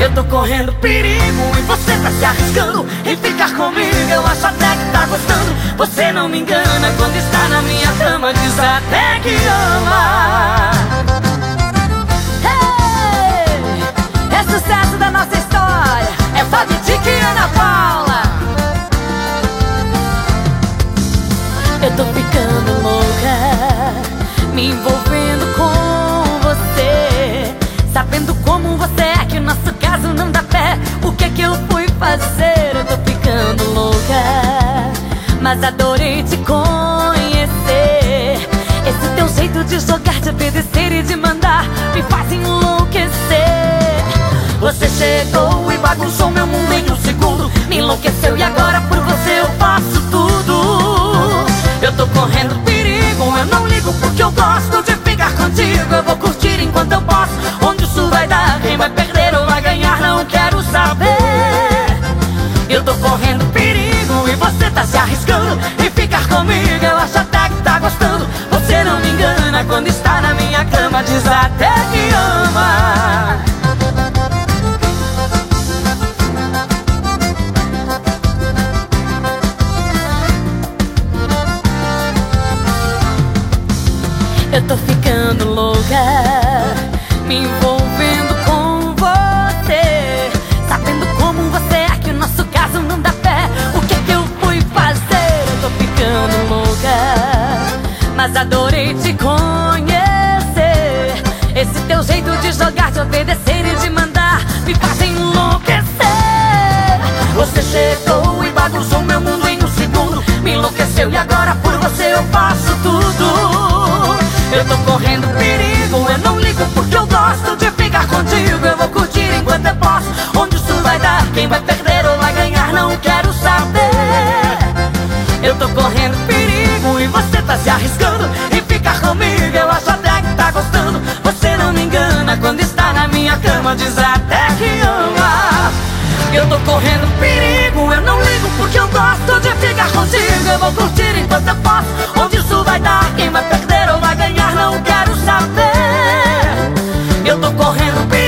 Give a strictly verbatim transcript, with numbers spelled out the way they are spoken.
Eu tô correndo perigo e você tá se arriscando em ficar comigo. Eu acho até que tá gostando. Você não me engana quando está na minha cama. Diz até que ama. Hey! É sucesso da nossa história. É Fabi Dick e Ana Paula. Eu tô ficando louca, me envolvendo com você, sabendo como você é, que o nosso caso não dá pé. O que é que eu fui fazer? Eu tô ficando louca, mas adorei te conhecer. Esse teu jeito de jogar, de obedecer e de mandar me faz enlouquecer. Você chegou e bagunçou meu mundo em um segundo. Me enlouqueceu e agora por você eu faço tudo. Eu tô correndo perigo, eu não ligo porque eu gosto de ficar contigo. Eu vou curtir enquanto eu posso. Onde isso vai dar, quem vai perder ou vai ganhar, não quero saber. Eu tô correndo perigo e você tá se arriscando em ficar comigo. Eu acho até que tá gostando. Você não me engana quando está na minha cama. Diz até que ama. Eu tô ficando louca, me envolvendo com você, sabendo como você é, que o nosso caso não dá pé. O que é que eu fui fazer? Eu tô ficando louca, mas adorei te conhecer. Esse teu jeito de jogar, de obedecer e de mandar me faz enlouquecer. Você chegou e bagunçou meu mundo em um segundo. Me enlouqueceu e agora por você eu faço tudo. Eu tô correndo perigo, eu não ligo porque eu gosto de ficar contigo. Eu vou curtir enquanto eu posso. Onde isso vai dar, quem vai perder ou vai ganhar, não quero saber. Eu tô correndo perigo e você tá se arriscando em ficar comigo. Eu acho até que tá gostando. Você não me engana quando está na minha cama. Diz até que ama. Eu tô correndo perigo, eu não ligo porque eu gosto de ficar contigo. Eu vou curtir enquanto eu posso. Onde isso vai dar, quem vai perder ou vai ganhar, não quero saber. Eu tô correndo perigo.